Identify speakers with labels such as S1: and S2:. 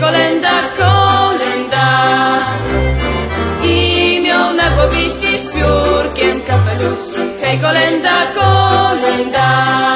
S1: kolenda, kolenda. I miał na głowie z piórkiem kapelusz. Hej, kolenda, kolenda.